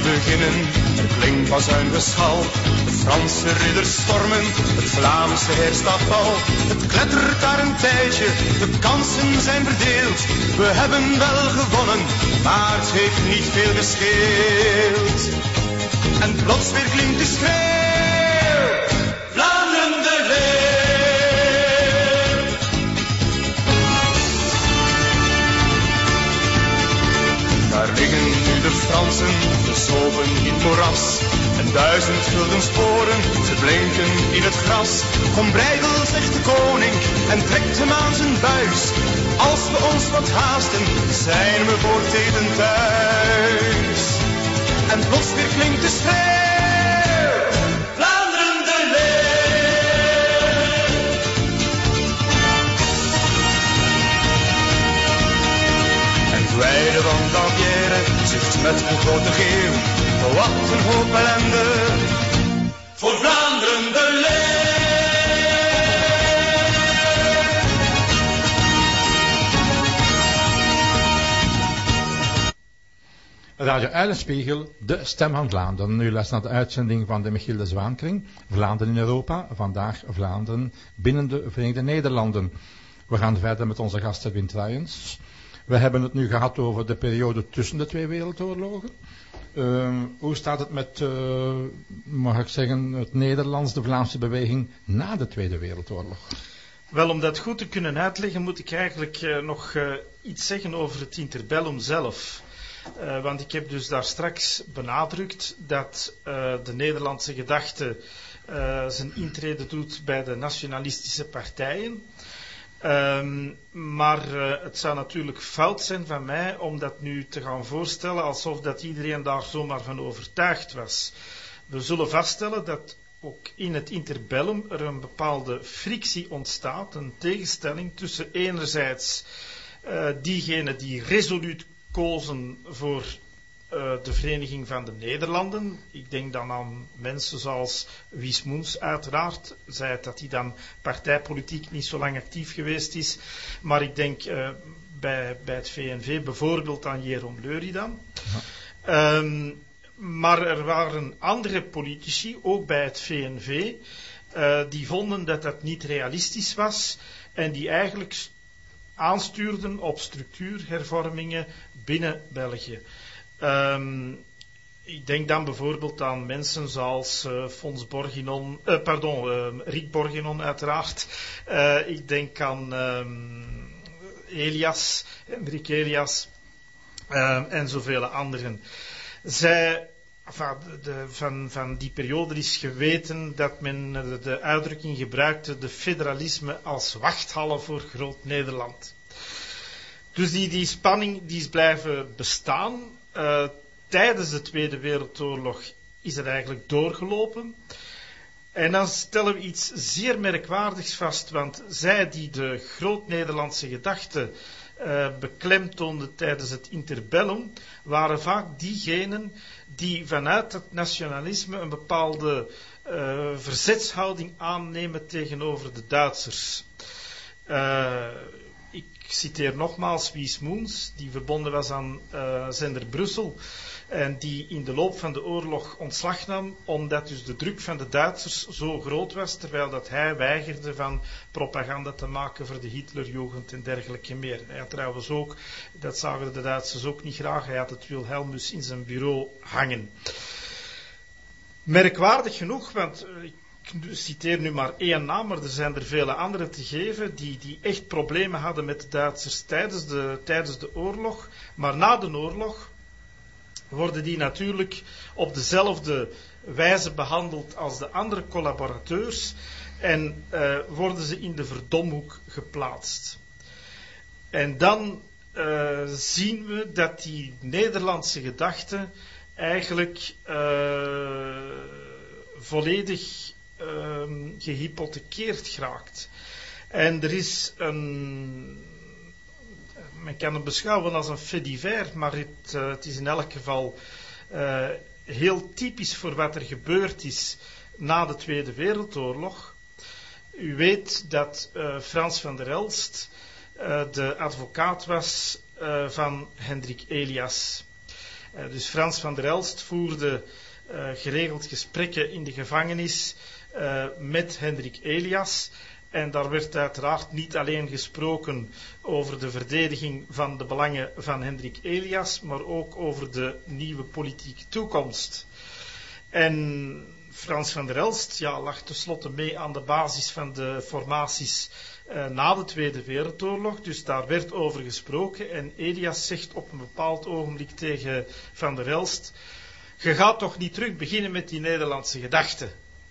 beginnen, er klinkt bazuin geschal. De Franse ridders stormen, het Vlaamse heerstafval. Het klettert daar een tijdje, de kansen zijn verdeeld. We hebben wel gewonnen, maar het heeft niet veel gescheeld. En plots weer klinkt de schreeuw, Vlaanderen de leeuw. Daar liggen nu de Fransen, gezogen in het moeras. En 1000 gulden sporen, ze blinken in het gras. Kom breidel, zegt de koning, en trekt hem aan zijn buis. Als we ons wat haasten, zijn we voor het eten thuis. En plots weer klinkt de schreeuw, Vlaanderen de leeuw. En Gwijde van Dampierre zegt met een grote geeuw, wat een hoop ellende, voor Vlaanderen de leeuw. Radio Uilenspiegel, de stem van Vlaanderen. U luistert naar de uitzending van de Michiel de Zwaankring. Vlaanderen in Europa, vandaag Vlaanderen binnen de Verenigde Nederlanden. We gaan verder met onze gast Edwin Truijens. We hebben het nu gehad over de periode tussen de twee wereldoorlogen. Hoe staat het met, mag ik zeggen, het Nederlands, de Vlaamse beweging na de Tweede Wereldoorlog? Wel, om dat goed te kunnen uitleggen moet ik eigenlijk nog iets zeggen over het interbellum zelf. Want ik heb dus daar straks benadrukt dat de Nederlandse gedachte zijn intrede doet bij de nationalistische partijen. Maar het zou natuurlijk fout zijn van mij om dat nu te gaan voorstellen alsof dat iedereen daar zomaar van overtuigd was. We zullen vaststellen dat ook in het interbellum er een bepaalde frictie ontstaat, een tegenstelling tussen enerzijds diegenen die resoluut kozen voor de Vereniging van de Nederlanden. Ik denk dan aan mensen zoals Wismoens uiteraard. Zei dat hij dan partijpolitiek niet zo lang actief geweest is. Maar ik denk bij het VNV bijvoorbeeld aan Jeroen Leury dan. Ja. Maar er waren andere politici, ook bij het VNV, die vonden dat dat niet realistisch was en die eigenlijk aanstuurden op structuurhervormingen binnen België. Ik denk dan bijvoorbeeld aan mensen zoals Rick Borginon uiteraard. Ik denk aan Hendrik Elias en zoveel anderen. Van die periode is geweten dat men de uitdrukking gebruikte, de federalisme als wachthallen voor Groot-Nederland. Dus die spanning die is blijven bestaan. Tijdens de Tweede Wereldoorlog is het eigenlijk doorgelopen. En dan stellen we iets zeer merkwaardigs vast, want zij die de Groot-Nederlandse gedachte beklemtoonden tijdens het interbellum, waren vaak diegenen die vanuit het nationalisme een bepaalde verzetshouding aannemen tegenover de Duitsers. Ik citeer nogmaals Wismoens, die verbonden was aan zender Brussel en die in de loop van de oorlog ontslag nam omdat dus de druk van de Duitsers zo groot was, terwijl dat hij weigerde van propaganda te maken voor de Hitlerjugend en dergelijke meer. Hij had trouwens ook, dat zagen de Duitsers ook niet graag, hij had het Wilhelmus in zijn bureau hangen. Merkwaardig genoeg, want ik citeer nu maar één naam, maar er zijn er vele andere te geven die echt problemen hadden met de Duitsers tijdens de oorlog. Maar na de oorlog worden die natuurlijk op dezelfde wijze behandeld als de andere collaborateurs en worden ze in de verdomhoek geplaatst. En dan zien we dat die Nederlandse gedachte eigenlijk volledig gehypothekeerd geraakt. En er is men kan het beschouwen als een fait divers, maar het is in elk geval heel typisch voor wat er gebeurd is na de Tweede Wereldoorlog. U weet dat Frans van der Elst de advocaat was van Hendrik Elias. Dus Frans van der Elst voerde geregeld gesprekken in de gevangenis met Hendrik Elias. En daar werd uiteraard niet alleen gesproken over de verdediging van de belangen van Hendrik Elias, maar ook over de nieuwe politieke toekomst. En Frans van der Elst lag tenslotte mee aan de basis van de formaties na de Tweede Wereldoorlog. Dus daar werd over gesproken. En Elias zegt op een bepaald ogenblik tegen Van der Elst: je gaat toch niet terug beginnen met die Nederlandse gedachten.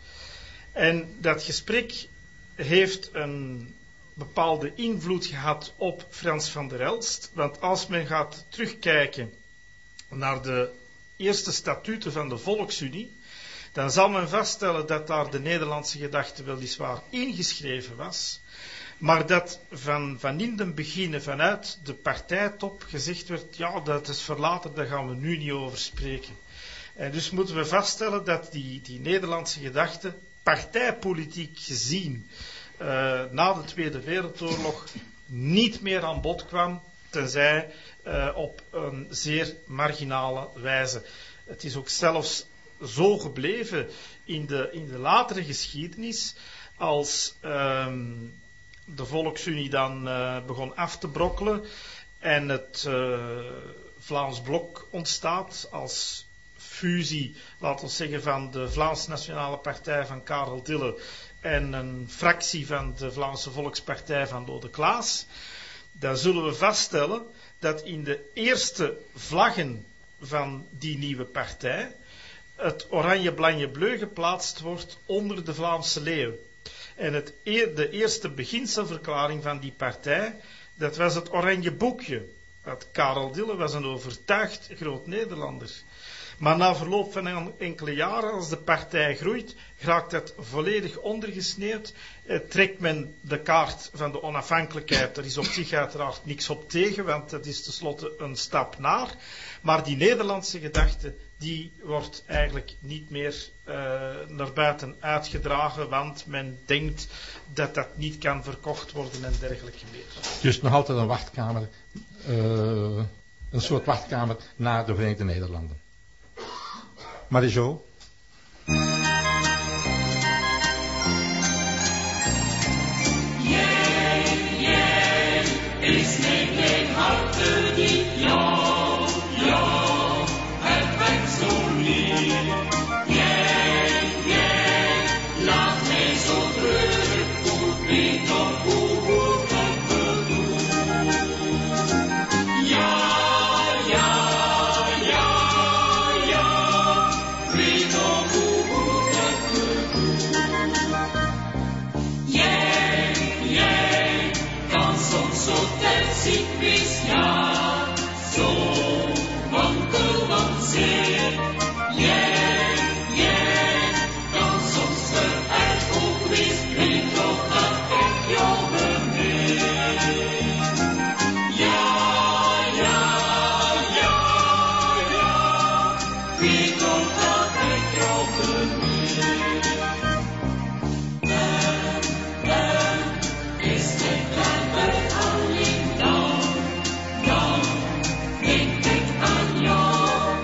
En dat gesprek heeft een bepaalde invloed gehad op Frans van der Elst. Want als men gaat terugkijken naar de eerste statuten van de Volksunie, dan zal men vaststellen dat daar de Nederlandse gedachte weliswaar ingeschreven was, maar dat van in den beginnen vanuit de partijtop gezegd werd: ja, dat is verlaten, daar gaan we nu niet over spreken. En dus moeten we vaststellen dat die Nederlandse gedachte partijpolitiek gezien na de Tweede Wereldoorlog niet meer aan bod kwam, tenzij op een zeer marginale wijze. Het is ook zelfs zo gebleven in de latere geschiedenis, als de Volksunie dan begon af te brokkelen en het Vlaams Blok ontstaat als fusie, laten we zeggen, van de Vlaams Nationale Partij van Karel Dille en een fractie van de Vlaamse Volkspartij van Lode Klaas, dan zullen we vaststellen dat in de eerste vlaggen van die nieuwe partij het oranje-blanje-bleu geplaatst wordt onder de Vlaamse leeuw. En de eerste beginselverklaring van die partij, dat was het oranje boekje. Dat Karel Dille was een overtuigd groot Nederlander. Maar na verloop van enkele jaren, als de partij groeit, raakt dat volledig ondergesneeuwd. Trekt men de kaart van de onafhankelijkheid. Er is op zich uiteraard niks op tegen, want dat is tenslotte een stap naar. Maar die Nederlandse gedachte, die wordt eigenlijk niet meer naar buiten uitgedragen, want men denkt dat dat niet kan verkocht worden en dergelijke meer. Dus nog altijd een wachtkamer, een soort wachtkamer naar de Verenigde Nederlanden. Marie-Jo? Is geen harte die jou, het brengt zo lief. Laat mij zo treurig goed, weet toch hoe goed het bedoelt. Weet toch hoe goed het bedoelt. Jij kan soms zo ziek wees, ja, zo wankelend zeer. Jij kan soms verergerd ook wees, weet toch dat ik jou bemin. Weet toch dat ik jou bemin. Is dit later alleen dan denk ik aan jou.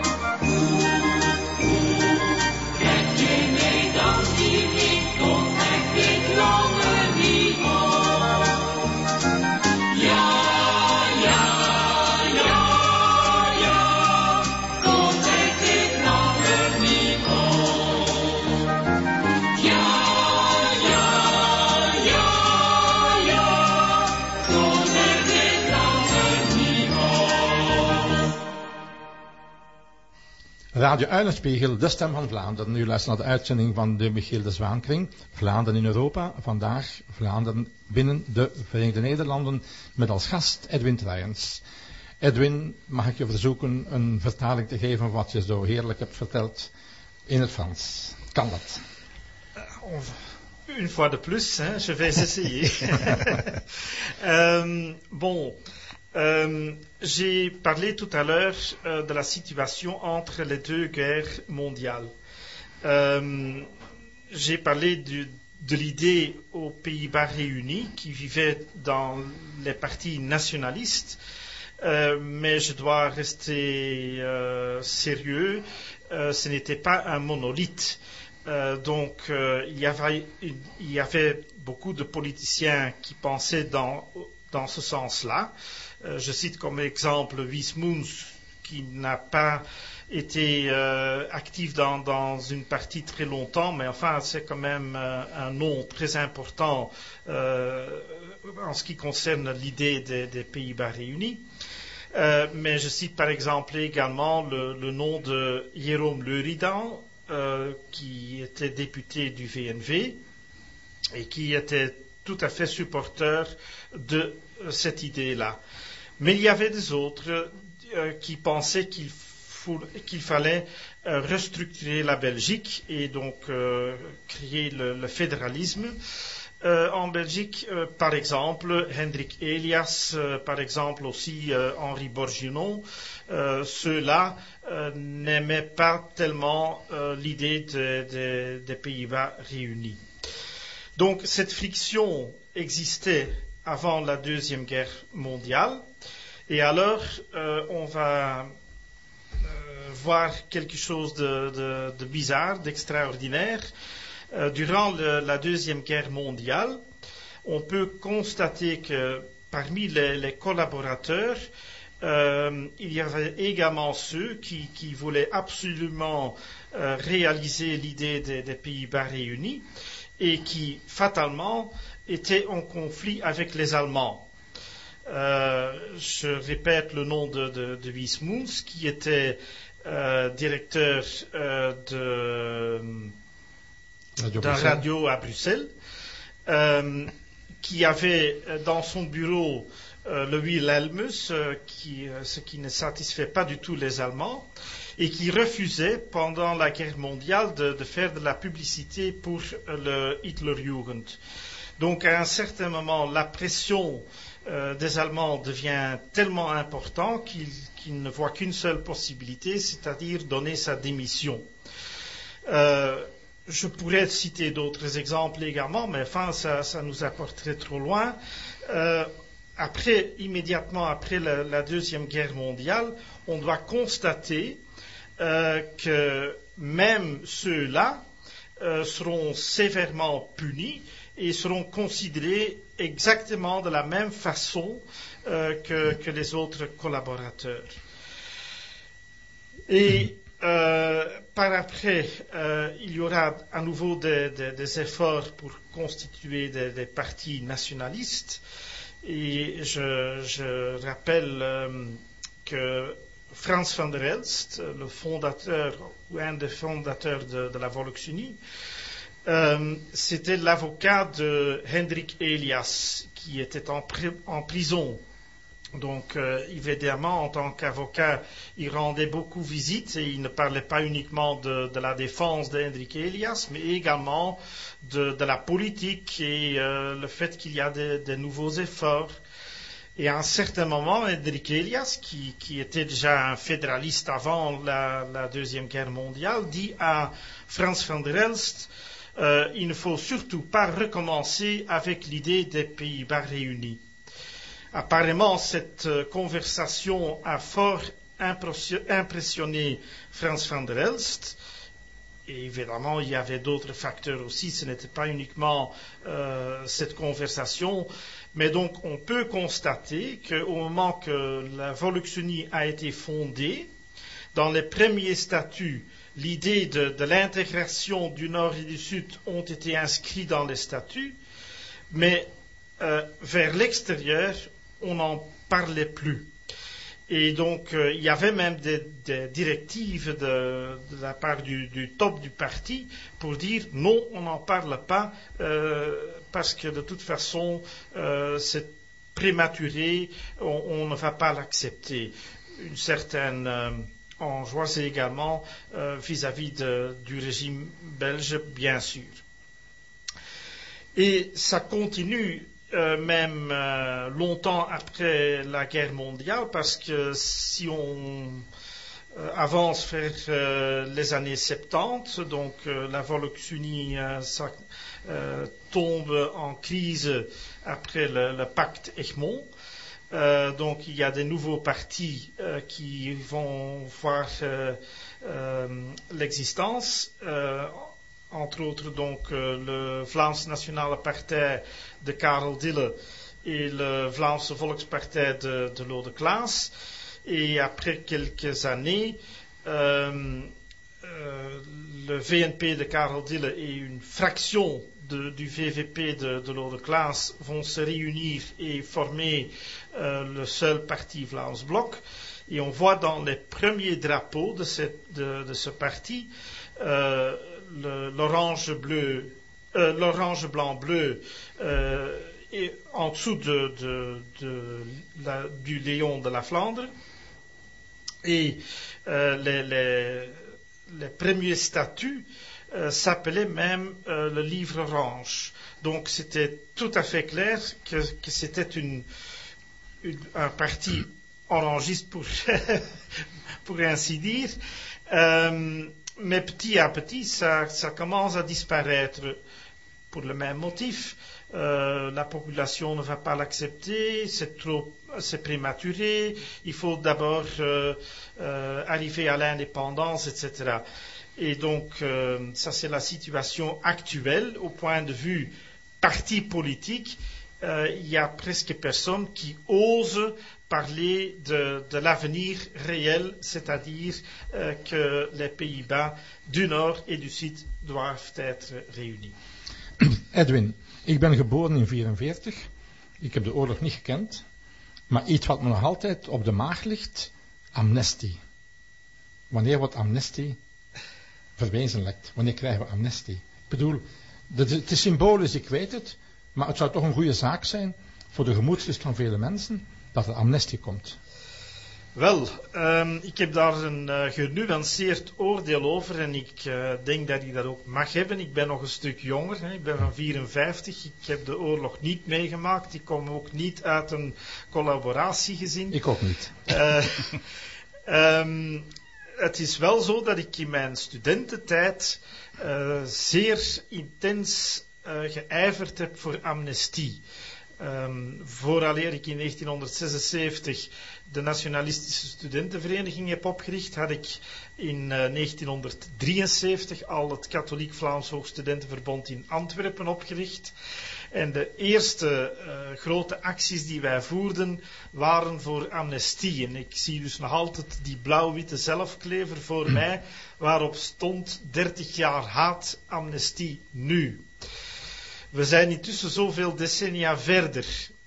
Hoe krijg jij mij dan hier niet, tot ik dit langer niet hoor. Tot ik dit langer niet hoor. Tot ik dit langer niet hoor. Radio Uilenspiegel, de stem van Vlaanderen. U luistert naar de uitzending van de Michiel de Zwaankring. Vlaanderen in Europa. Vandaag Vlaanderen binnen de Verenigde Nederlanden. Met als gast Edwin Truijens. Edwin, mag ik je verzoeken een vertaling te geven van wat je zo heerlijk hebt verteld in het Frans? Kan dat? Une fois de plus, je vais essayer. J'ai parlé tout à l'heure de la situation entre les deux guerres mondiales. J'ai parlé de l'idée aux Pays-Bas réunis qui vivaient dans les partis nationalistes mais je dois rester sérieux. Ce n'était pas un monolithe. Donc, il y avait beaucoup de politiciens qui pensaient dans ce sens-là. Je cite comme exemple Huysmans, qui n'a pas été actif dans une partie très longtemps, mais enfin, c'est quand même un nom très important en ce qui concerne l'idée des Pays-Bas réunis. Mais je cite par exemple également le nom de Jérôme Leridan, qui était député du VNV et qui était tout à fait supporter de cette idée-là. Mais il y avait des autres qui pensaient qu'il fallait restructurer la Belgique et donc créer le fédéralisme. En Belgique, par exemple, Hendrik Elias, par exemple aussi Henri Bourguignon, ceux-là n'aimaient pas tellement l'idée des Pays-Bas réunis. Donc cette friction existait avant la Deuxième Guerre mondiale, et alors on va voir quelque chose de bizarre, d'extraordinaire. Durant la Deuxième Guerre mondiale, on peut constater que parmi les collaborateurs, il y avait également ceux qui voulaient absolument réaliser l'idée des Pays-Bas réunis et qui, fatalement, étaient en conflit avec les Allemands. Je répète le nom de Huysmans, qui était directeur d'un radio à Bruxelles, qui avait dans son bureau le Wilhelmus, ce qui ne satisfait pas du tout les Allemands, et qui refusait pendant la guerre mondiale de faire de la publicité pour le Hitlerjugend. Donc à un certain moment, la pression des Allemands devient tellement importante qu'il ne voit qu'une seule possibilité, c'est-à-dire donner sa démission. Je pourrais citer d'autres exemples également, mais enfin, ça nous apporterait trop loin. Immédiatement après la Deuxième Guerre mondiale, on doit constater que même ceux-là seront sévèrement punis et seront considérés exactement de la même façon que les autres collaborateurs. Et par après, il y aura à nouveau des efforts pour constituer des partis nationalistes. Et je rappelle que Frans van der Elst, le fondateur ou un des fondateurs de la Volksunie, c'était l'avocat de Hendrik Elias qui était en prison. Donc, évidemment, en tant qu'avocat, il rendait beaucoup visite et il ne parlait pas uniquement de la défense de Hendrik Elias, mais également de la politique et le fait qu'il y a de nouveaux efforts. Et à un certain moment, Hendrik Elias, qui était déjà un fédéraliste avant la Deuxième Guerre mondiale, dit à Frans van der Elst, il ne faut surtout pas recommencer avec l'idée des Pays-Bas réunis. Apparemment, cette conversation a fort impressionné Frans van der Elst. Et évidemment, il y avait d'autres facteurs aussi. Ce n'était pas uniquement cette conversation. Mais donc, on peut constater qu'au moment que la Volksunie a été fondée, dans les premiers statuts, l'idée de l'intégration du Nord et du Sud ont été inscrits dans les statuts. Mais vers l'extérieur, on n'en parlait plus. Et donc, il y avait même des directives de la part du top du parti pour dire non, on n'en parle pas parce que de toute façon, c'est prématuré, on ne va pas l'accepter. Une certaine angoisse également vis-à-vis du régime belge, bien sûr. Et ça continue même longtemps après la guerre mondiale, parce que si on avance vers les années 70, donc la Volksunie tombe en crise après le pacte Egmont, Donc il y a des nouveaux partis qui vont voir l'existence. Entre autres donc le Vlaams Nationale Partij de Karel Dille et le Vlaamse Volkspartij de Lode Klaas. Et après quelques années, le VNP de Karel Dille et une fraction du VVP de Lode Klaas vont se réunir et former le seul parti Vlaams Blok. Et on voit dans les premiers drapeaux de ce parti l'orange blanc bleu et en dessous du lion de la Flandre. Et les premiers statuts s'appelait même le livre orange. Donc c'était tout à fait clair que c'était un parti orangiste pour ainsi dire. Mais petit à petit, ça commence à disparaître pour le même motif. La population ne va pas l'accepter, c'est prématuré, il faut d'abord arriver à l'indépendance, etc. Et donc, ça c'est la situation actuelle au point de vue parti politique. Il y a presque personne qui ose parler de l'avenir réel, c'est-à-dire que les Pays-Bas du Nord et du Zuid doivent être réunis. Edwin, ik ben geboren in 1944. Ik heb de oorlog niet gekend. Maar iets wat me nog altijd op de maag ligt, amnestie. Wanneer wordt amnestie verwezenlijkt? Wanneer krijgen we amnestie? Ik bedoel, het is symbolisch, ik weet het. Maar het zou toch een goede zaak zijn voor de gemoedsrust van vele mensen dat er amnestie komt. Wel, ik heb daar een genuanceerd oordeel over en ik denk dat ik dat ook mag hebben. Ik ben nog een stuk jonger, hè. Ik ben van 54, ik heb de oorlog niet meegemaakt. Ik kom ook niet uit een collaboratiegezin. Ik ook niet. Het is wel zo dat ik in mijn studententijd zeer intens geijverd heb voor amnestie. Vooraleer ik in 1976 de Nationalistische Studentenvereniging heb opgericht, had ik in 1973 al het Katholiek Vlaams Hoogstudentenverbond in Antwerpen opgericht. En de eerste grote acties die wij voerden waren voor amnestie. En ik zie dus nog altijd die blauw-witte zelfklever voor mij, waarop stond 30 jaar haat, amnestie nu. We zijn intussen zoveel decennia verder.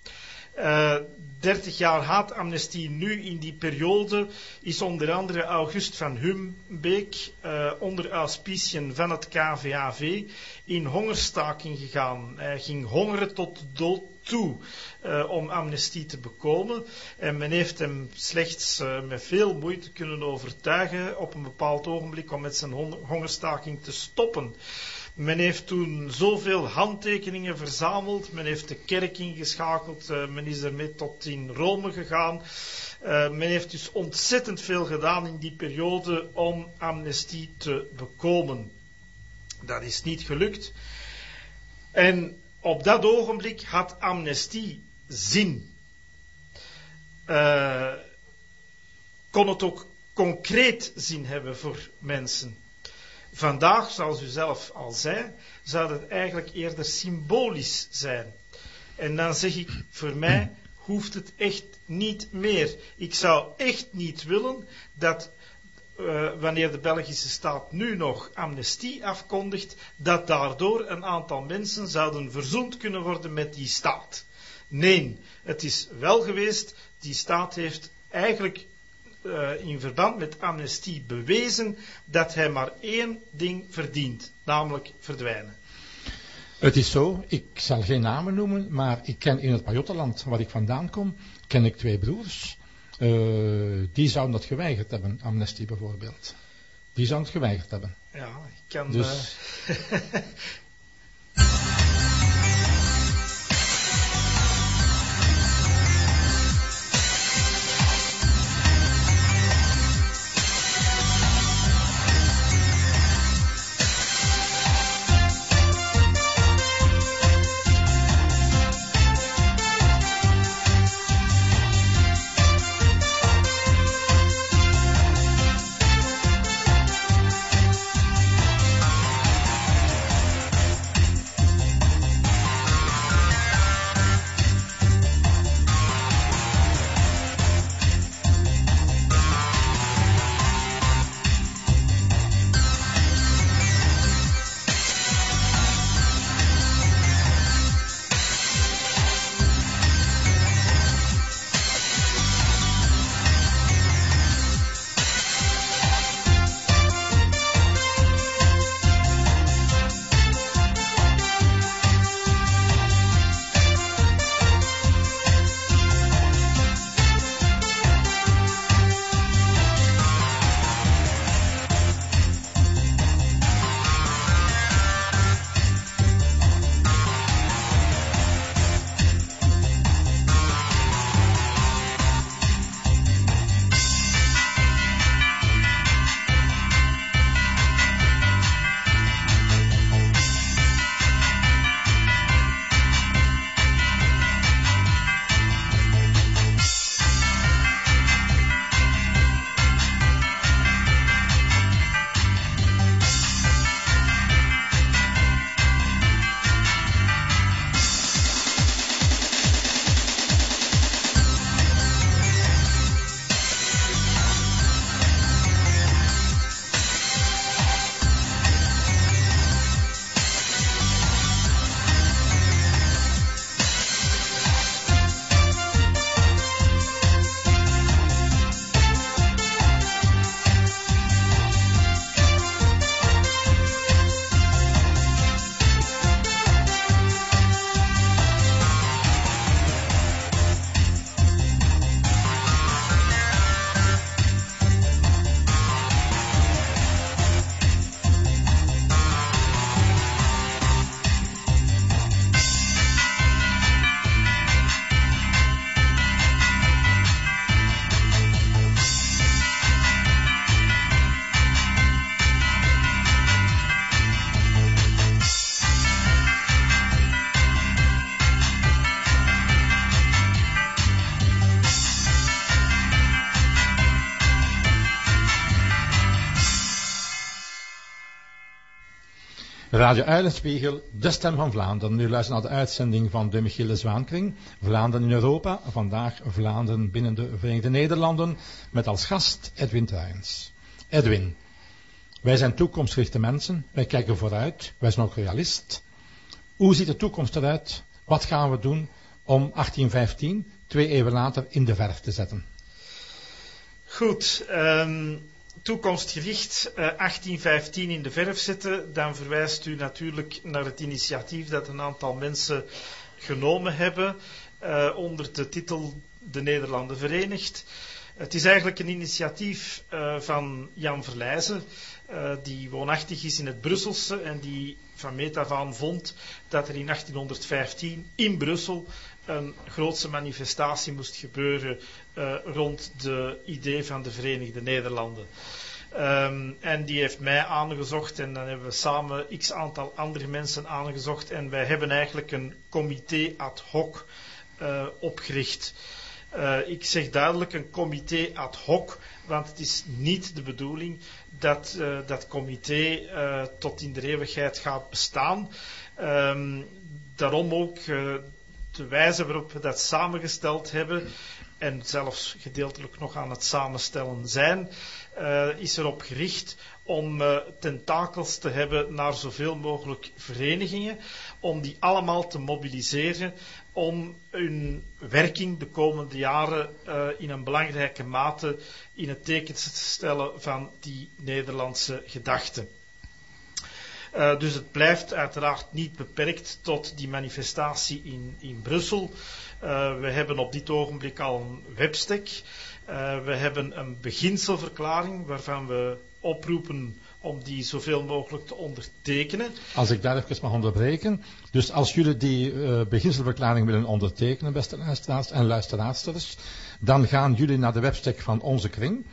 30 jaar haatamnestie nu in die periode is onder andere August van Humbeek onder auspiciën van het KVAV in hongerstaking gegaan. Hij ging hongeren tot de dood toe om amnestie te bekomen. En men heeft hem slechts met veel moeite kunnen overtuigen op een bepaald ogenblik om met zijn hongerstaking te stoppen. Men heeft toen zoveel handtekeningen verzameld, men heeft de kerk ingeschakeld, men is ermee tot in Rome gegaan. Men heeft dus ontzettend veel gedaan in die periode om amnestie te bekomen. Dat is niet gelukt. En op dat ogenblik had amnestie zin. Kon het ook concreet zin hebben voor mensen. Vandaag, zoals u zelf al zei, zou het eigenlijk eerder symbolisch zijn. En dan zeg ik, voor mij hoeft het echt niet meer. Ik zou echt niet willen dat wanneer de Belgische staat nu nog amnestie afkondigt, dat daardoor een aantal mensen zouden verzoend kunnen worden met die staat. Nee, het is wel geweest, die staat heeft eigenlijk in verband met amnestie bewezen dat hij maar één ding verdient, namelijk verdwijnen. Het is zo, ik zal geen namen noemen, maar ik ken in het Pajottenland waar ik vandaan kom, ken ik 2 broers. Die zouden dat geweigerd hebben, amnestie bijvoorbeeld. Die zouden het geweigerd hebben. Ja, ik kan... Dus... Radio Uilenspiegel, de stem van Vlaanderen. U luistert naar de uitzending van de Michiel de Zwaankring. Vlaanderen in Europa, vandaag Vlaanderen binnen de Verenigde Nederlanden, met als gast Edwin Truijens. Edwin, wij zijn toekomstgerichte mensen, wij kijken vooruit, wij zijn ook realist. Hoe ziet de toekomst eruit? Wat gaan we doen om 1815, 2 eeuwen later, in de verf te zetten? Goed, toekomstgericht 1815 in de verf zetten, dan verwijst u natuurlijk naar het initiatief dat een aantal mensen genomen hebben onder de titel De Nederlanden Verenigd. Het is eigenlijk een initiatief van Jan Verlijzen, die woonachtig is in het Brusselse en die van meet af aan vond dat er in 1815 in Brussel een grootse manifestatie moest gebeuren rond de idee van de Verenigde Nederlanden. En die heeft mij aangezocht en dan hebben we samen x aantal andere mensen aangezocht en wij hebben eigenlijk een comité ad hoc opgericht. Ik zeg duidelijk een comité ad hoc, want het is niet de bedoeling dat dat comité tot in de eeuwigheid gaat bestaan. Daarom ook de wijze waarop we dat samengesteld hebben en zelfs gedeeltelijk nog aan het samenstellen zijn, is erop gericht om tentakels te hebben naar zoveel mogelijk verenigingen, om die allemaal te mobiliseren om hun werking de komende jaren in een belangrijke mate in het teken te stellen van die Nederlandse gedachte. Dus het blijft uiteraard niet beperkt tot die manifestatie in Brussel. We hebben op dit ogenblik al een webstack. We hebben een beginselverklaring waarvan we oproepen om die zoveel mogelijk te ondertekenen. Als ik daar even mag onderbreken. Dus als jullie die beginselverklaring willen ondertekenen, beste luisteraars en luisteraarsters, dan gaan jullie naar de webstack van onze kring,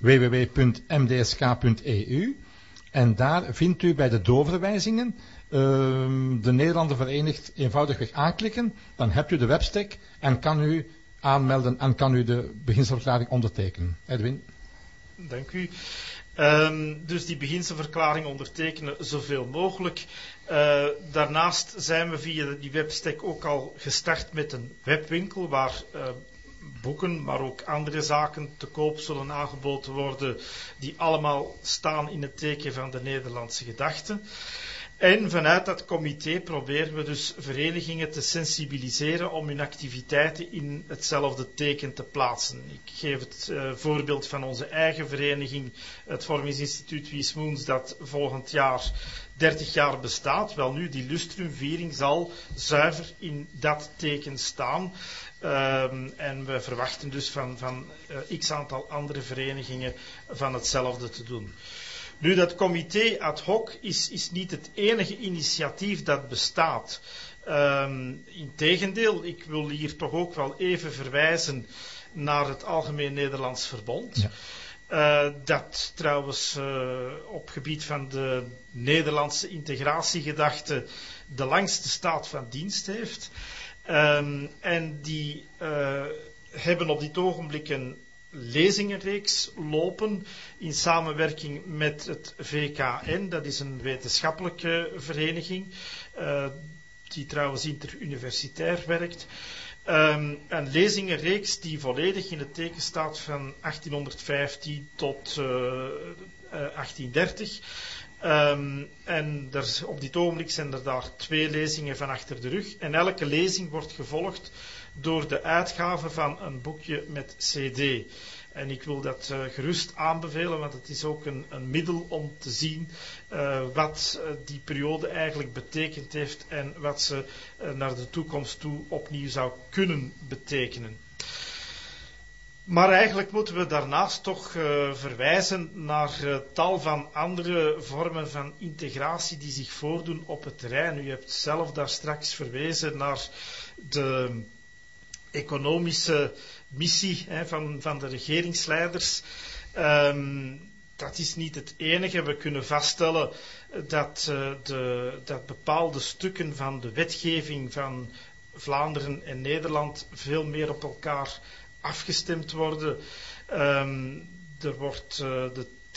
www.mdsk.eu. En daar vindt u bij de doorverwijzingen de Nederlanden Verenigd eenvoudigweg aanklikken. Dan hebt u de webstack en kan u aanmelden en kan u de beginselverklaring ondertekenen. Edwin? Dank u. Dus die beginselverklaring ondertekenen zoveel mogelijk. Daarnaast zijn we via die webstack ook al gestart met een webwinkel waar boeken, maar ook andere zaken te koop zullen aangeboden worden, die allemaal staan in het teken van de Nederlandse gedachte. En vanuit dat comité proberen we dus verenigingen te sensibiliseren om hun activiteiten in hetzelfde teken te plaatsen. Ik geef het voorbeeld van onze eigen vereniging, het Vormingsinstituut Wiesmoens, dat volgend jaar 30 jaar bestaat. Wel nu, die lustrumviering zal zuiver in dat teken staan. En we verwachten dus van x aantal andere verenigingen van hetzelfde te doen. Nu, dat comité ad hoc is niet het enige initiatief dat bestaat. Integendeel, ik wil hier toch ook wel even verwijzen naar het Algemeen Nederlands Verbond. Ja. Dat trouwens op gebied van de Nederlandse integratiegedachte de langste staat van dienst heeft. En die hebben op dit ogenblik een lezingenreeks lopen in samenwerking met het VKN. Dat is een wetenschappelijke vereniging die trouwens interuniversitair werkt. Een lezingenreeks die volledig in het teken staat van 1815 tot 1830. En op dit ogenblik zijn er daar 2 lezingen van achter de rug. En elke lezing wordt gevolgd door de uitgave van een boekje met CD. En ik wil dat gerust aanbevelen, want het is ook een middel om te zien wat die periode eigenlijk betekend heeft en wat ze naar de toekomst toe opnieuw zou kunnen betekenen. Maar eigenlijk moeten we daarnaast toch verwijzen naar tal van andere vormen van integratie die zich voordoen op het terrein. U hebt zelf daar straks verwezen naar de economische missie van de regeringsleiders. Dat is niet het enige. We kunnen vaststellen dat bepaalde stukken van de wetgeving van Vlaanderen en Nederland veel meer op elkaar afgestemd worden. Er wordt de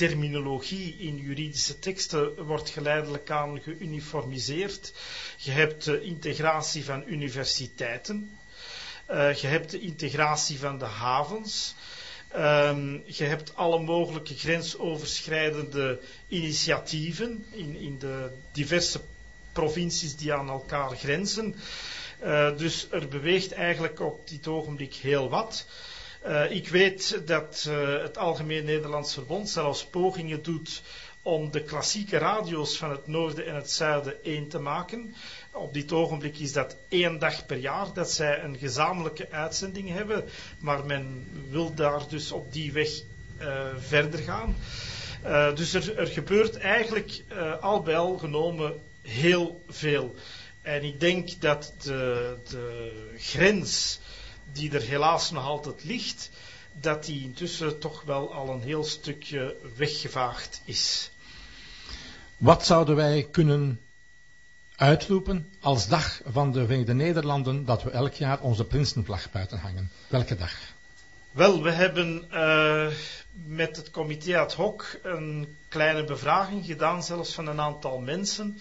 terminologie in juridische teksten wordt geleidelijk aan geuniformiseerd. Je hebt de integratie van universiteiten. Je hebt de integratie van de havens. Je hebt alle mogelijke grensoverschrijdende initiatieven in de diverse provincies die aan elkaar grenzen. Dus er beweegt eigenlijk op dit ogenblik heel wat. Ik weet dat het Algemeen Nederlands Verbond zelfs pogingen doet om de klassieke radio's van het noorden en het zuiden één te maken. Op dit ogenblik is dat 1 dag per jaar dat zij een gezamenlijke uitzending hebben, maar men wil daar dus op die weg verder gaan. Dus er gebeurt eigenlijk al bij al genomen heel veel. En ik denk dat de grens die er helaas nog altijd ligt, dat die intussen toch wel al een heel stukje weggevaagd is. Wat zouden wij kunnen uitroepen als dag van de Verenigde Nederlanden dat we elk jaar onze Prinsenvlag buiten hangen? Welke dag? Wel, we hebben met het comité ad hoc een kleine bevraging gedaan, zelfs van een aantal mensen.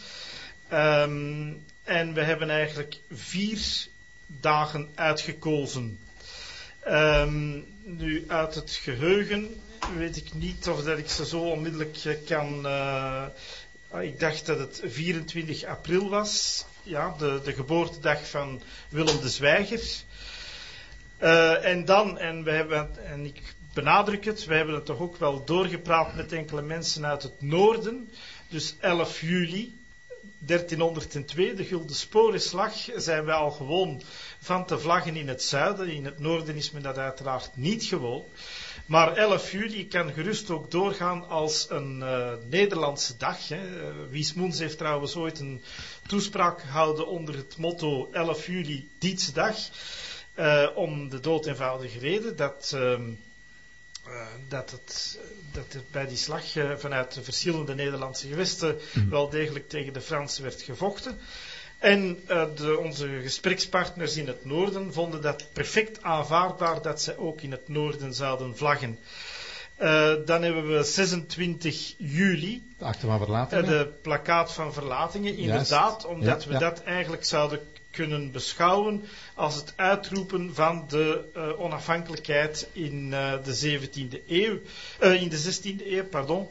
En we hebben eigenlijk 4 dagen uitgekozen. Nu, uit het geheugen weet ik niet of dat ik ze zo onmiddellijk kan... ik dacht dat het 24 april was. Ja, de geboortedag van Willem de Zwijger. En ik benadruk het, we hebben het toch ook wel doorgepraat met enkele mensen uit het noorden. Dus 11 juli 1302, de Gulden Sporenslag, zijn wij al gewoon van te vlaggen in het zuiden. In het noorden is men dat uiteraard niet gewoon. Maar 11 juli kan gerust ook doorgaan als een Nederlandse dag. Hè. Wies Moens heeft trouwens ooit een toespraak gehouden onder het motto 11 juli, Dietsdag. Om de dood eenvoudige reden dat er bij die slag vanuit de verschillende Nederlandse gewesten wel degelijk tegen de Fransen werd gevochten. En onze gesprekspartners in het noorden vonden dat perfect aanvaardbaar dat zij ook in het noorden zouden vlaggen. Dan hebben we 26 juli. De akte van verlatingen. De plakkaat van verlatingen, inderdaad. Omdat we dat eigenlijk zouden kunnen beschouwen als het uitroepen van de onafhankelijkheid in de 17e eeuw. In de 16e eeuw, pardon.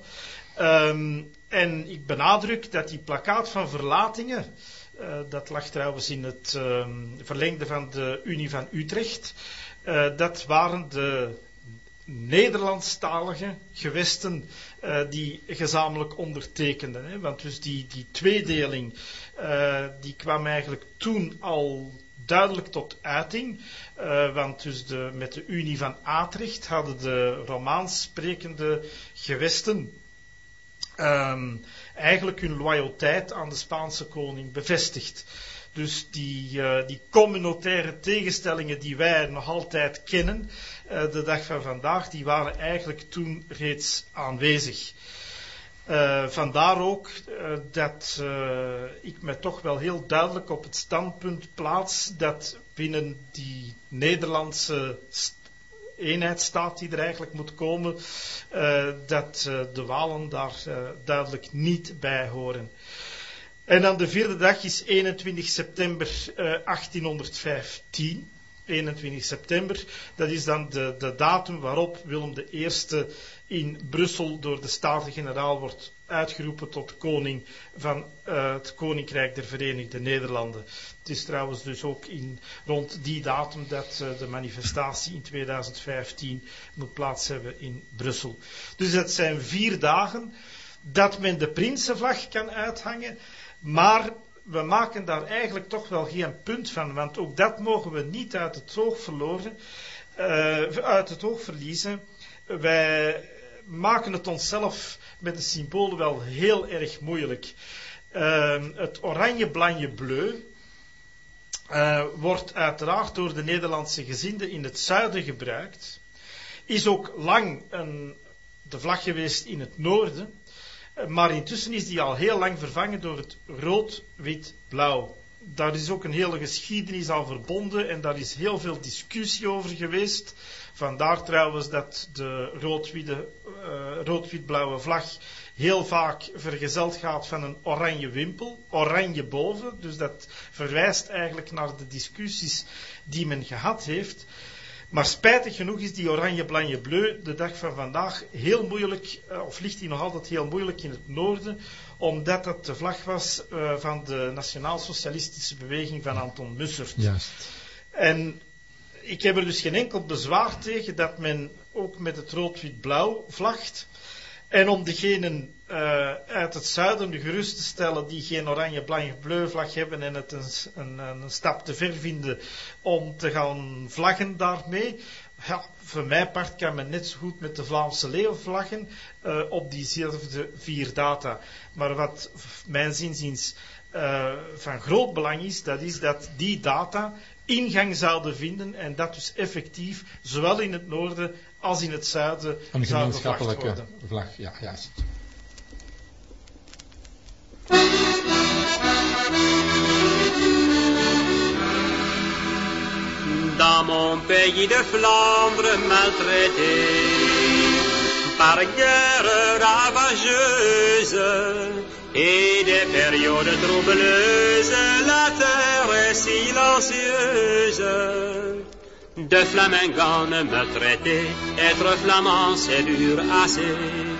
En ik benadruk dat die plakkaat van verlatingen, dat lag trouwens in het verlengde van de Unie van Utrecht, dat waren de Nederlandstalige gewesten die gezamenlijk ondertekenden. Hè? Want dus die tweedeling die kwam eigenlijk toen al duidelijk tot uiting. Want dus met de Unie van Atrecht hadden de Romaans sprekende gewesten eigenlijk hun loyaliteit aan de Spaanse koning bevestigd. Dus die communautaire tegenstellingen die wij nog altijd kennen, de dag van vandaag, die waren eigenlijk toen reeds aanwezig. Vandaar ook dat ik me toch wel heel duidelijk op het standpunt plaats dat binnen die Nederlandse eenheidsstaat die er eigenlijk moet komen, dat de Walen daar duidelijk niet bij horen. En dan de 4e dag is 21 september 1815. 21 september, dat is dan de datum waarop Willem I in Brussel door de Staten-Generaal wordt uitgeroepen tot koning van het Koninkrijk der Verenigde Nederlanden. Het is trouwens dus ook rond die datum dat de manifestatie in 2015 moet plaats hebben in Brussel. Dus het zijn 4 dagen dat men de Prinsenvlag kan uithangen, maar we maken daar eigenlijk toch wel geen punt van, want ook dat mogen we niet uit het oog verliezen. Wij maken het onszelf met de symbolen wel heel erg moeilijk. Het oranje, blanje, bleu wordt uiteraard door de Nederlandse gezinden in het zuiden gebruikt. Is ook lang de vlag geweest in het noorden. Maar intussen is die al heel lang vervangen door het rood, wit, blauw. Daar is ook een hele geschiedenis aan verbonden en daar is heel veel discussie over geweest. Vandaar trouwens dat de rood-wit-blauwe vlag heel vaak vergezeld gaat van een oranje wimpel, oranje boven. Dus dat verwijst eigenlijk naar de discussies die men gehad heeft. Maar spijtig genoeg is die oranje, blanje, bleu de dag van vandaag heel moeilijk, of ligt die nog altijd heel moeilijk in het noorden, omdat dat de vlag was van de Nationaal-Socialistische Beweging van Anton Mussert. Juist. En ik heb er dus geen enkel bezwaar tegen dat men ook met het rood-wit-blauw vlagt. En om degenen uit het zuiden gerust te stellen die geen oranje, blanje, bleu vlag hebben en het een stap te ver vinden om te gaan vlaggen daarmee. Ja, voor mijn part kan men net zo goed met de Vlaamse leeuw vlaggen op diezelfde 4 data. Maar wat mijn zinziens van groot belang is, dat is dat die data ingang zouden vinden en dat dus effectief zowel in het noorden als in het zuiden een zouden gevlagd gemeenschappelijke worden. vlag, ja, juist. Dans mon pays de Flandre maltraité par guerre ravageuse et des périodes troubleuses, la terre est silencieuse. De flamingane me traiter, être flamand c'est dur assez.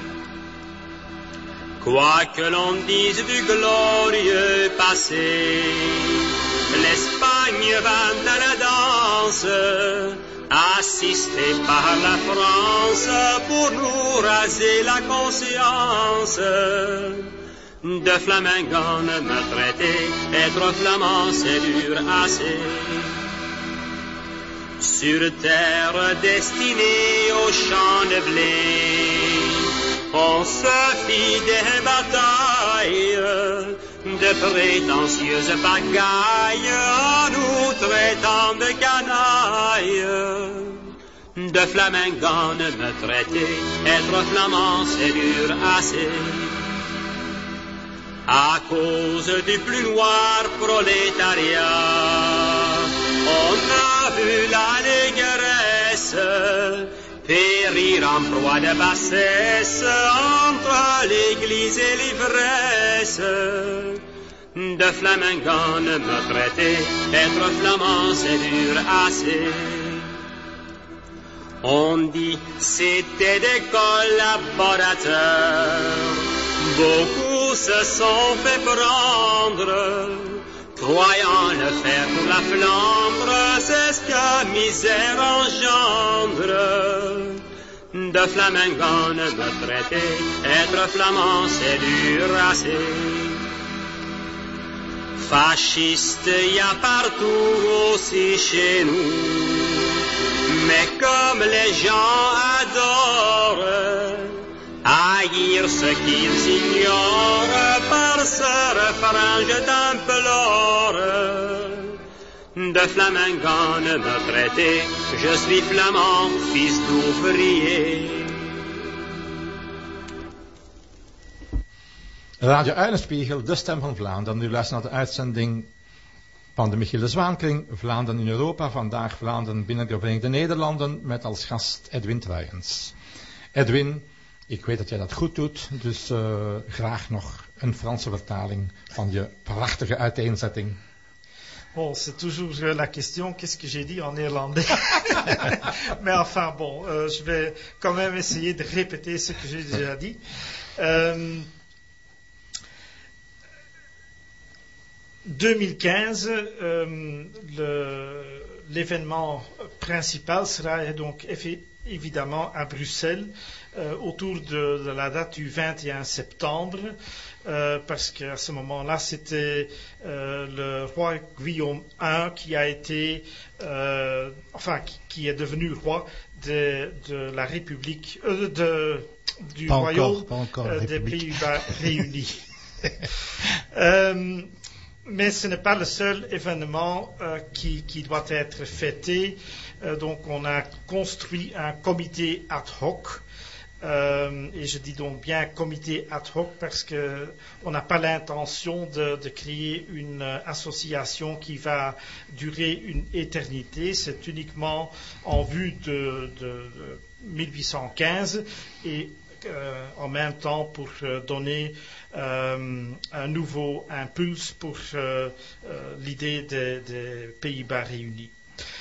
Quoi que l'on dise du glorieux passé, l'Espagne va à la danse, assistée par la France pour nous raser la conscience. De flamingane me traiter, être flamand c'est dur assez. Sur terre destinée au champ de blé, on se fit des batailles, de prétentieuses pagailles, en nous traitant de canailles. De flamingane me traiter, être flamand c'est dur assez. À cause du plus noir prolétariat, on a vu l'allégresse périr en proie de bassesse entre l'église et l'ivresse. De flamingane me traiter, être flamand c'est dur assez. On dit c'était des collaborateurs, beaucoup se sont fait prendre, croyant le faire pour la Flandre, c'est ce que misère engendre. De flamingane me traiter, être flamand c'est dur assez. Fasciste y a partout aussi chez nous, mais comme les gens adorent haïr ce qu'ils ignorent, par ce refrain je t'implore. De flamingane me traiter, je suis flamand, fils d'ouvrier. Radio Uilenspiegel, de stem van Vlaanderen. U luistert naar de uitzending van de Michiel de Zwaankring, Vlaanderen in Europa. Vandaag Vlaanderen binnen de Verenigde Nederlanden met als gast Edwin Truijens. Edwin, ik weet dat jij dat goed doet, dus graag nog een Franse vertaling van je prachtige uiteenzetting. Bon, c'est toujours la question, qu'est-ce que j'ai dit en néerlandais? Mais enfin, bon, je vais quand même essayer de répéter ce que j'ai déjà dit. 2015, l'événement principal sera donc évidemment à Bruxelles, autour de la date du 21 septembre, parce qu'à ce moment-là, c'était le roi Guillaume I qui a été, qui est devenu roi de la République, du pas royaume encore des Pays-Bas réunis. Mais ce n'est pas le seul événement qui doit être fêté. Donc on a construit un comité ad hoc Et je dis donc bien comité ad hoc parce qu'on n'a pas l'intention de créer une association qui va durer une éternité. C'est uniquement en vue de 1815 et en même temps pour donner un nouveau impulse pour l'idée des Pays-Bas réunis.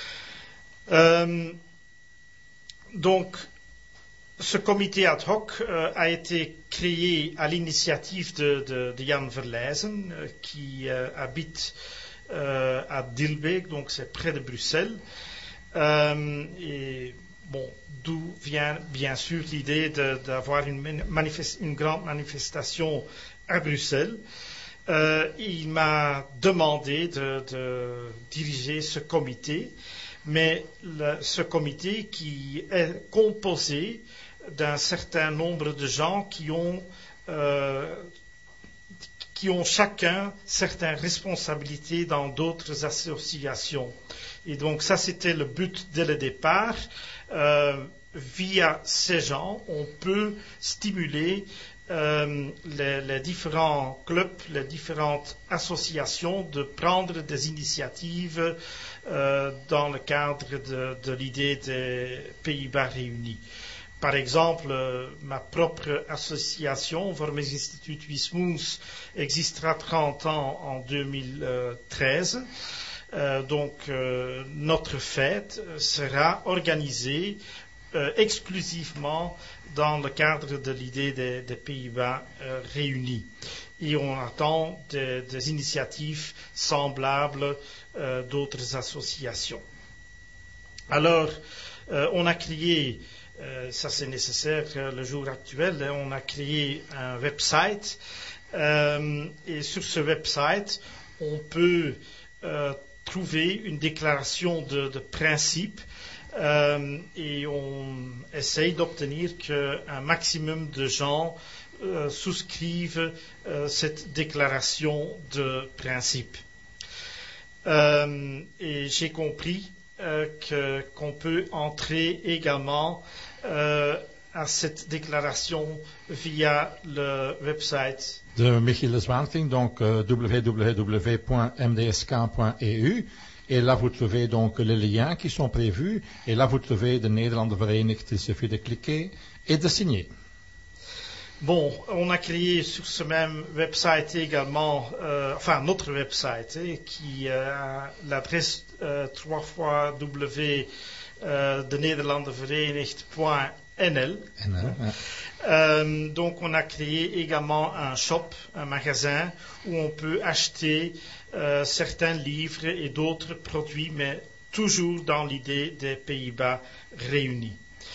Donc, ce comité ad hoc a été créé à l'initiative de Jan Verlijzen, qui habite à Dilbeek, donc c'est près de Bruxelles. Et bon, d'où vient bien sûr l'idée d'avoir une grande manifestation à Bruxelles. Il m'a demandé de diriger ce comité, mais ce comité qui est composé d'un certain nombre de gens qui ont chacun certaines responsabilités dans d'autres associations. Et donc ça, c'était le but dès le départ. Via ces gens, on peut stimuler les différents clubs, les différentes associations de prendre des initiatives dans le cadre de l'idée des Pays-Bas réunis. Par exemple, ma propre association, Vormers Instituut Wismoens, existera 30 ans en 2013. Donc, notre fête sera organisée exclusivement dans le cadre de l'idée des Pays-Bas réunis. Et on attend des initiatives semblables d'autres associations. Alors, on a créé... ça c'est nécessaire le jour actuel, on a créé un website et sur ce website on peut trouver une déclaration de principe et on essaye d'obtenir qu'un maximum de gens souscrivent cette déclaration de principe. Et j'ai compris qu'on peut entrer également à cette déclaration via le website de Michiel de Zwaantering, donc www.mdsk.eu, et là vous trouvez donc les liens qui sont prévus, et là vous trouvez de Nederlanden Verenigd, il suffit de cliquer et de signer. Bon, on a créé sur ce même website également, notre website, qui a l'adresse 3xw de Nederlandenverenigd.nl. Donc on a créé également un shop, un magasin, où on peut acheter certains livres et d'autres produits, mais toujours dans l'idée des Pays-Bas réunis.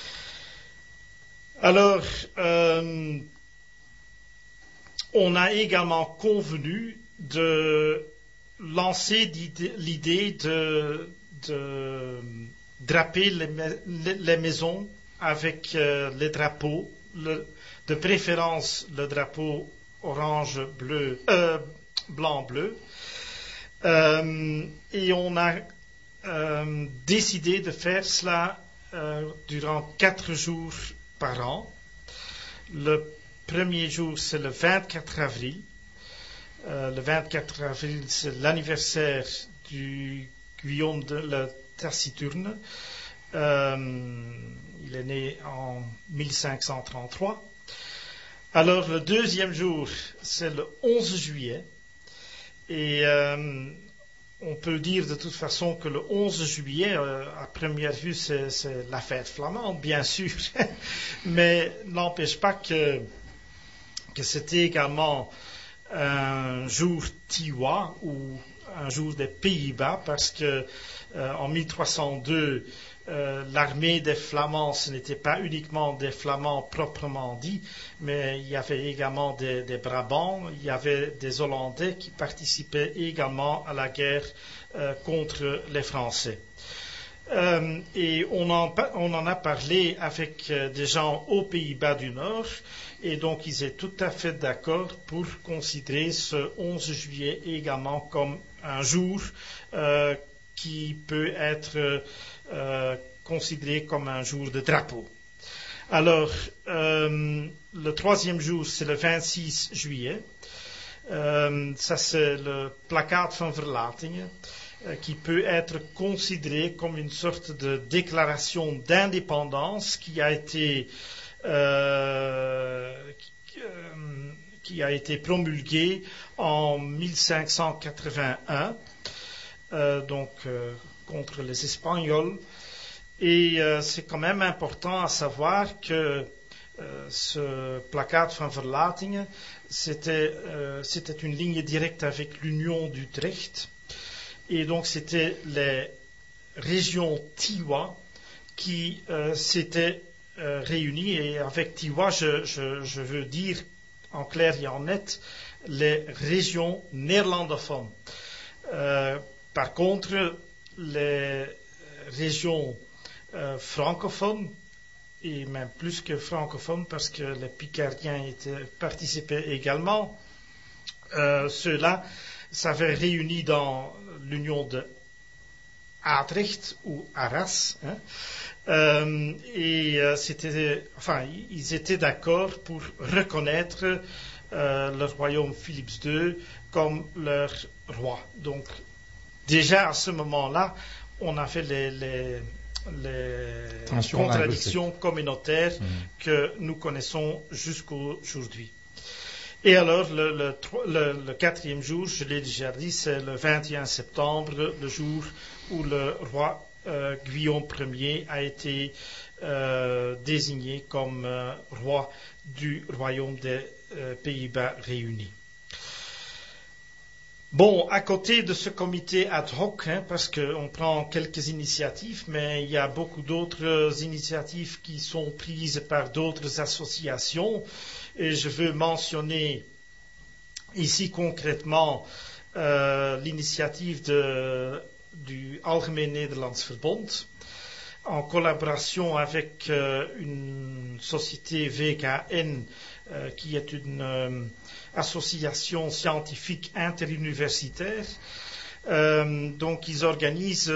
Alors, on a également convenu de lancer l'idée de draper les maisons avec les drapeaux, de préférence le drapeau orange, bleu, blanc, bleu. Et on a décidé de faire cela durant 4 jours par an. Le premier jour, c'est le 24 avril. Le 24 avril, c'est l'anniversaire du Guillaume de la Taciturne. Il est né en 1533. Alors, le deuxième jour, c'est le 11 juillet. Et on peut dire de toute façon que le 11 juillet, à première vue, c'est la fête flamande, bien sûr. Mais n'empêche pas que c'était également un jour Tiwa ou un jour des Pays-Bas, parce que en 1302, l'armée des Flamands, ce n'était pas uniquement des Flamands proprement dit, mais il y avait également des Brabants, il y avait des Hollandais qui participaient également à la guerre contre les Français. Et on en a parlé avec des gens aux Pays-Bas du Nord, et donc ils étaient tout à fait d'accord pour considérer ce 11 juillet également comme un jour qui peut être considéré comme un jour de drapeau. Alors, le troisième jour, c'est le 26 juillet. Ça, c'est le plakkaat van verlatingen, qui peut être considéré comme une sorte de déclaration d'indépendance qui a été promulguée en 1581, contre les Espagnols. Et c'est quand même important à savoir que ce plakkaat van verlatingen, c'était une ligne directe avec l'Union d'Utrecht. Et donc c'était les régions Tiwa qui s'étaient réunies. Et avec Tiwa, je veux dire en clair et en net les régions néerlandophones. Par contre, les régions francophones, et même plus que francophones parce que les Picardiens participaient également, ceux-là s'avaient réunis dans l'union de Atrecht ou Arras, ils étaient d'accord pour reconnaître le royaume Philippe II comme leur roi. Donc déjà à ce moment-là, on a fait les contradictions communautaires que nous connaissons jusqu'aujourd'hui. Et alors, le quatrième jour, je l'ai déjà dit, c'est le 21 septembre, le jour où le roi Guillaume Ier a été désigné comme roi du royaume des Pays-Bas réunis. Bon, à côté de ce comité ad hoc, parce qu'on prend quelques initiatives, mais il y a beaucoup d'autres initiatives qui sont prises par d'autres associations, et je veux mentionner ici concrètement l'initiative du Algemeen Nederlands Verbond, en collaboration avec une société VKN, qui est une association scientifique interuniversitaire. Donc ils organisent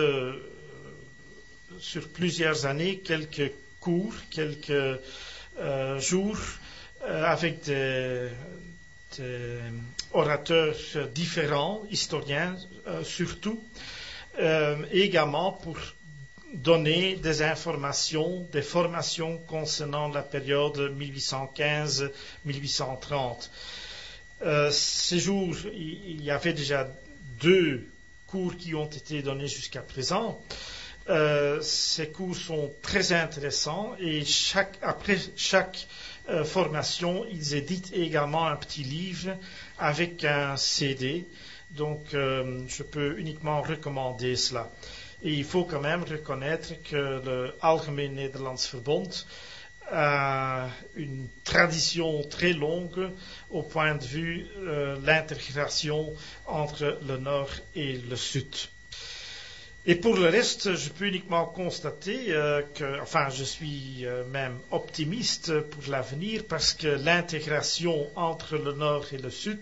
sur plusieurs années quelques cours, quelques jours avec des orateurs différents, historiens surtout, également pour donner des informations, des formations concernant la période 1815-1830. Ces jours, il y avait déjà 2 cours qui ont été donnés jusqu'à présent. Ces cours sont très intéressants et après chaque formation, ils éditent également un petit livre avec un CD. Donc, je peux uniquement recommander cela. Et il faut quand même reconnaître que le Algemeen Nederlands Verbond a une tradition très longue au point de vue l'intégration entre le Nord et le Sud. Et pour le reste, je peux uniquement constater je suis même optimiste pour l'avenir parce que l'intégration entre le Nord et le Sud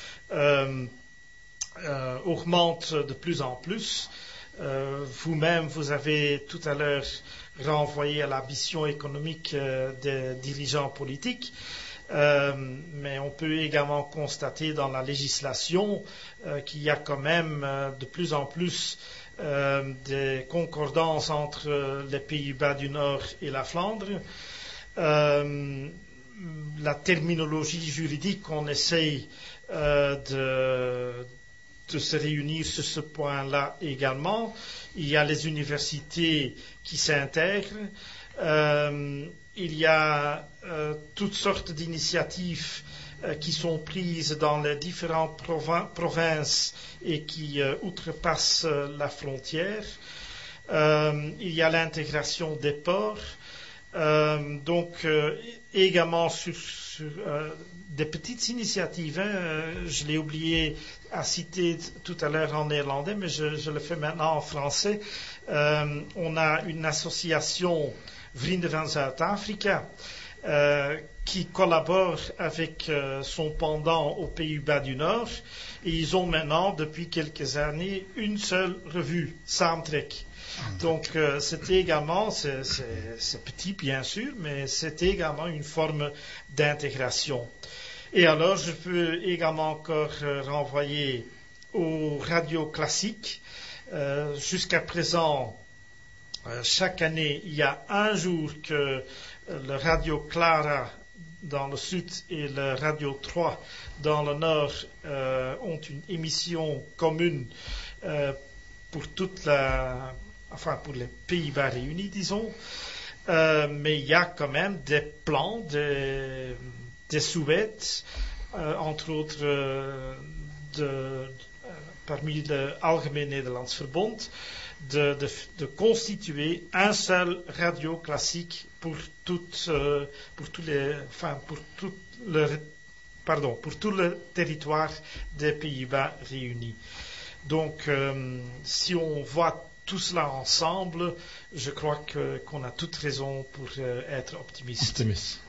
augmente de plus en plus. Vous-même, vous avez tout à l'heure renvoyé à l'ambition économique des dirigeants politiques, mais on peut également constater dans la législation qu'il y a quand même de plus en plus des concordances entre les Pays-Bas du Nord et la Flandre. La terminologie juridique, on essaye de se réunir sur ce point-là également. Il y a les universités qui s'intègrent. Il y a toutes sortes d'initiatives qui sont prises dans les différentes provinces et qui outrepassent la frontière. Il y a l'intégration des ports. Également sur des petites initiatives. Je l'ai oublié à citer tout à l'heure en néerlandais, mais je le fais maintenant en français. On a une association Vrienden van Zuid-Afrika qui collabore avec son pendant aux Pays-Bas du Nord. Et ils ont maintenant, depuis quelques années, une seule revue, Saamtrek. Donc c'est également, c'est petit bien sûr, mais c'est également une forme d'intégration. Et alors je peux également encore renvoyer aux radios classiques. Jusqu'à présent, chaque année, il y a un jour que le Radio Clara dans le sud et le Radio 3 dans le nord ont une émission commune pour pour les Pays-Bas réunis, disons. Mais il y a quand même des plans, des souhaits, entre autres parmi le Algemeen Nederlands Verbond, de constituer un seul radio classique pour tout le territoire des Pays-Bas réunis. Donc, si on voit tout cela ensemble, je crois qu'on a toute raison pour être optimiste.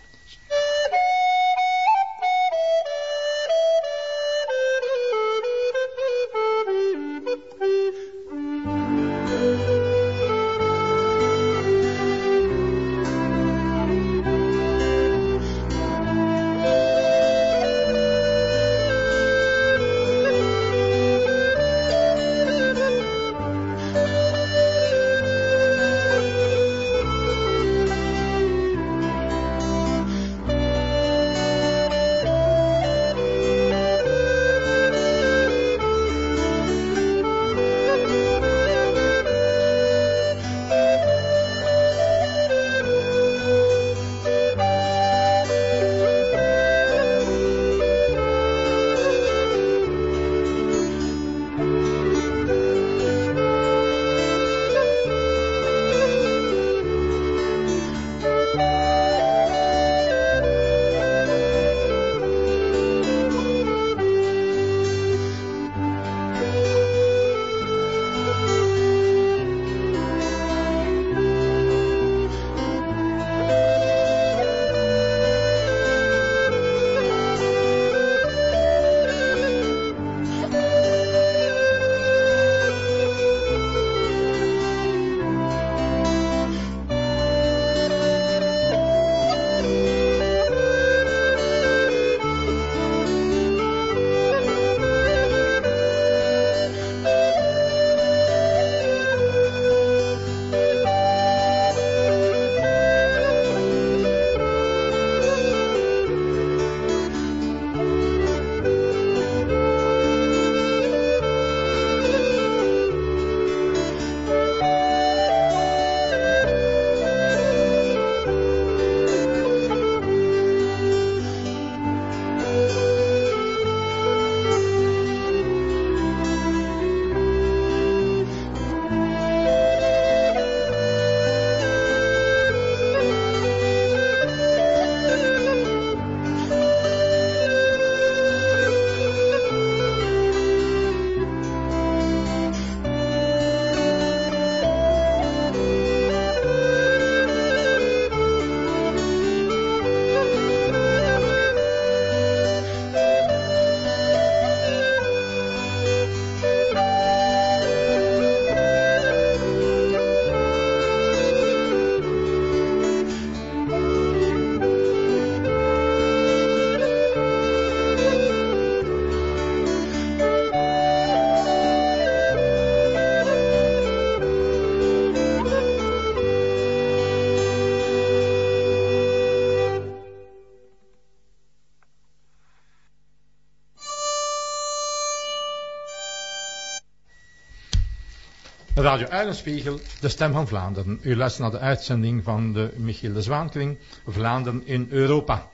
Radio Uilenspiegel, de stem van Vlaanderen. U luistert naar de uitzending van de Michiel de Zwaankring, Vlaanderen in Europa.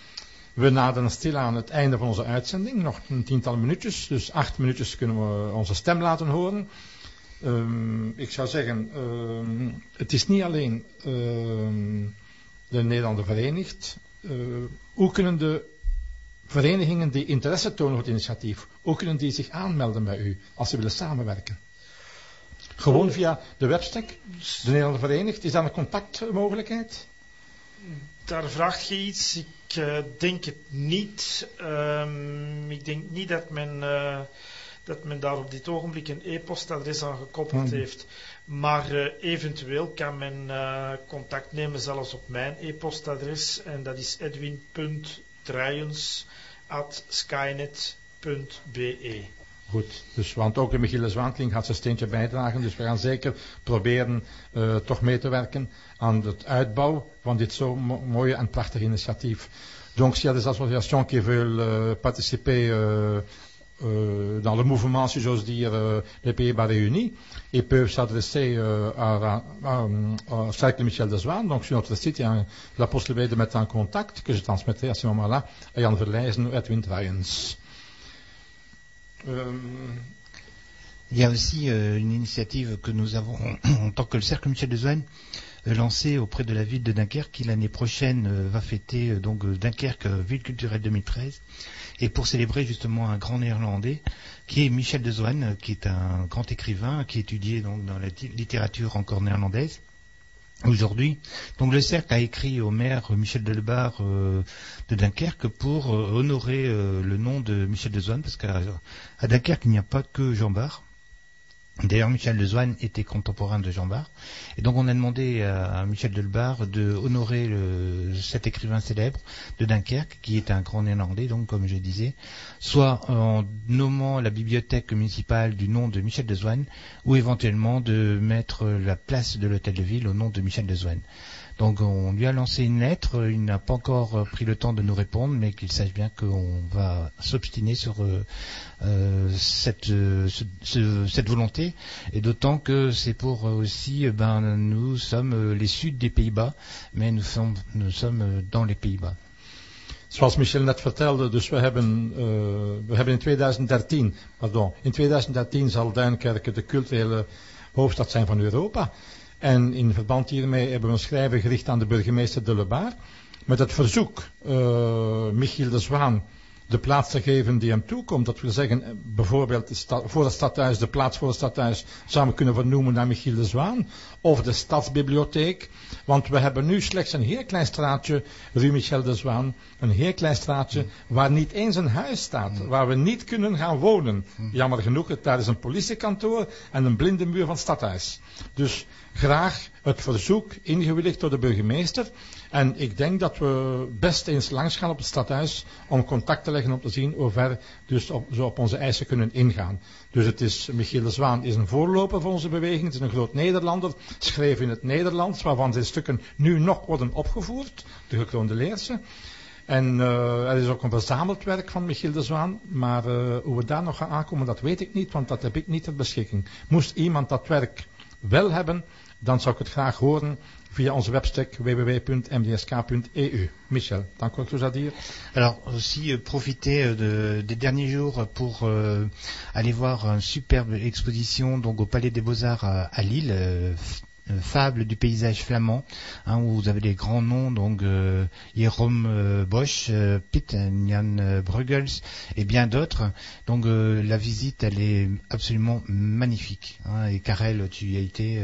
We naderen stilaan het einde van onze uitzending, nog een 10-tal minuutjes, dus 8 minuutjes kunnen we onze stem laten horen. Ik zou zeggen, het is niet alleen de Nederlanden verenigd. Hoe kunnen de verenigingen die interesse tonen voor het initiatief, hoe kunnen die zich aanmelden bij u als ze willen samenwerken? Gewoon via de webstack, de Nederlanden verenigd, is dat een contactmogelijkheid? Daar vraagt je iets. Ik Ik denk het niet. Ik denk niet dat men daar op dit ogenblik een e-postadres aan gekoppeld heeft. Maar eventueel kan men contact nemen zelfs op mijn e-postadres. En dat is edwin.truijens@skynet.be. Goed, dus, want ook de Michiel de Zwaan gaat zijn steentje bijdragen. Dus we gaan zeker proberen toch mee te werken aan het uitbouw van dit zo mooie en prachtige initiatief. Donc s'il y a des associations qui veulent participer dans le mouvement, si j'ose dire, les Pays-Bas réunis, ils peuvent s'adresser à Cercle Michel de Zwaan. Donc sur notre site, il y a la possibilité de mettre en contact, que je transmettrai à ce moment-là à Jan Verlijzen ou Edwin Truijens. Il y a aussi une initiative que nous avons en tant que le Cercle Michel de Zwaan lancée auprès de la ville de Dunkerque qui l'année prochaine va fêter donc Dunkerque Ville Culturelle 2013 et pour célébrer justement un grand néerlandais qui est Michel de Zwaan, qui est un grand écrivain qui étudiait donc dans la littérature encore néerlandaise. Aujourd'hui, donc le cercle a écrit au maire Michel Delbar de Dunkerque pour honorer le nom de Michel de Zwaan, parce qu'à Dunkerque il n'y a pas que Jean Bart. D'ailleurs, Michel de Zwaan était contemporain de Jean Bart. Et donc, on a demandé à Michel Delbar de honorer cet écrivain célèbre de Dunkerque, qui est un grand néerlandais, donc, comme je disais, soit en nommant la bibliothèque municipale du nom de Michel de Zwaan, ou éventuellement de mettre la place de l'hôtel de ville au nom de Michel de Zwaan. Donc on lui a lancé une lettre, il n'a pas encore pris le temps de nous répondre, mais qu'il sache bien qu'on va s'obstiner sur cette volonté, et d'autant que c'est pour aussi, nous sommes les Suds des Pays-Bas, mais nous sommes dans les Pays-Bas. Zoals Michel net vertelde, dus we hebben in 2013 zal Duinkerke de culturele hoofdstad zijn van Europa. En in verband hiermee hebben we een schrijven gericht aan de burgemeester de Lebar met het verzoek Michiel de Zwaan de plaats te geven die hem toekomt. Dat wil zeggen, bijvoorbeeld voor het stadhuis, de plaats voor het stadhuis zou we kunnen vernoemen naar Michiel de Zwaan. Of de stadsbibliotheek. Want we hebben nu slechts een heel klein straatje, Rue Michel de Zwaan. Een heel klein straatje waar niet eens een huis staat. Waar we niet kunnen gaan wonen. Jammer genoeg, daar is een politiekantoor en een blinde muur van het stadhuis. Dus graag het verzoek ingewilligd door de burgemeester. En ik denk dat we best eens langs gaan op het stadhuis om contact te leggen om te zien hoe ver dus zo op onze eisen kunnen ingaan. Dus het is, Michiel de Zwaan is een voorloper van onze beweging. Het is een groot Nederlander, schreef in het Nederlands, waarvan zijn stukken nu nog worden opgevoerd, de gekroonde Leerse. En er is ook een verzameld werk van Michiel de Zwaan, maar hoe we daar nog gaan aankomen, dat weet ik niet, want dat heb ik niet ter beschikking. Moest iemand dat werk wel hebben, dan zou ik het graag horen via onze website www.mdsk.eu. Michel, t'as encore quelque chose à dire? Alors aussi profiter des derniers jours pour aller voir une superbe exposition donc au Palais des Beaux-Arts à Lille, Fable du paysage flamand, où vous avez des grands noms, donc Jérôme Bosch, Piet en Jan Bruegels et bien d'autres. Donc la visite, elle est absolument magnifique. Et Karel, tu as été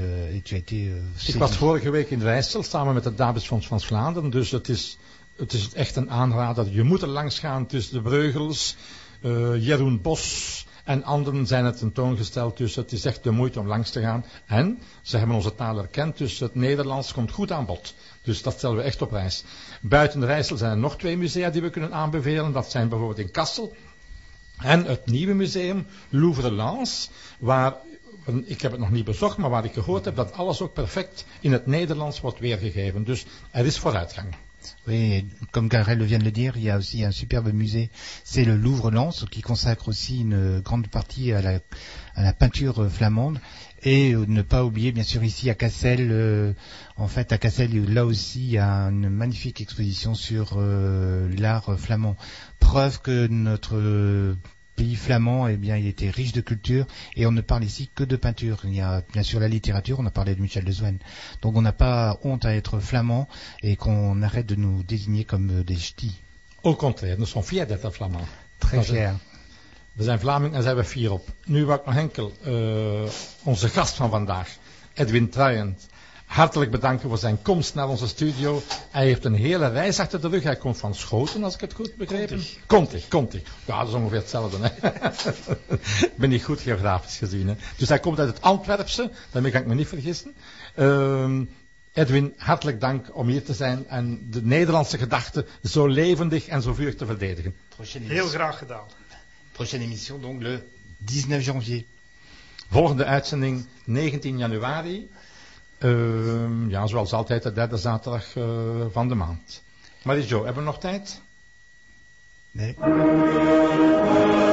Ik was vorige week in Rijssel samen met het Davidsfonds van Vlaanderen, dus het is echt een aanrader. Je moet er langs gaan tussen de Bruegels, Jeroen Bos en anderen zijn het tentoongesteld, dus het is echt de moeite om langs te gaan. En ze hebben onze taal erkend, dus het Nederlands komt goed aan bod. Dus dat stellen we echt op prijs. Buiten Rijssel zijn er nog 2 musea die we kunnen aanbevelen. Dat zijn bijvoorbeeld in Kassel en het nieuwe museum Louvre Lens, waar, ik heb het nog niet bezocht, maar waar ik gehoord heb dat alles ook perfect in het Nederlands wordt weergegeven. Dus er is vooruitgang. Oui, comme Karel vient de le dire, il y a aussi un superbe musée, c'est le Louvre Lens, qui consacre aussi une grande partie à la peinture flamande. Et ne pas oublier, bien sûr, ici à Cassel, à Cassel, là aussi, il y a une magnifique exposition sur l'art flamand. Preuve que notre pays flamand, il était riche de culture, et on ne parle ici que de peinture. Il y a bien sûr la littérature, on a parlé de Michel de Zwaan. Donc on n'a pas honte à être flamand, et qu'on arrête de nous désigner comme des ch'tis. Au contraire, nous sommes fiers d'être flamands. Très fiers. We zijn Vlaming en zijn we fier op. Nu wil ik nog enkel onze gast van vandaag, Edwin Truijens, hartelijk bedanken voor zijn komst naar onze studio. Hij heeft een hele reis achter de rug. Hij komt van Schoten, als ik het goed begrepen heb. Komt hij. Ja, dat is ongeveer hetzelfde. Hè? Ik ben niet goed geografisch gezien. Hè? Dus hij komt uit het Antwerpse, daarmee kan ik me niet vergissen. Edwin, hartelijk dank om hier te zijn en de Nederlandse gedachte zo levendig en zo vurig te verdedigen. Heel graag gedaan. Prochaine émission, donc le 19 janvier. Volgende uitzending 19 januari. Ja, zoals altijd de derde zaterdag van de maand. Marie-Jo, hebben we nog tijd? Nee.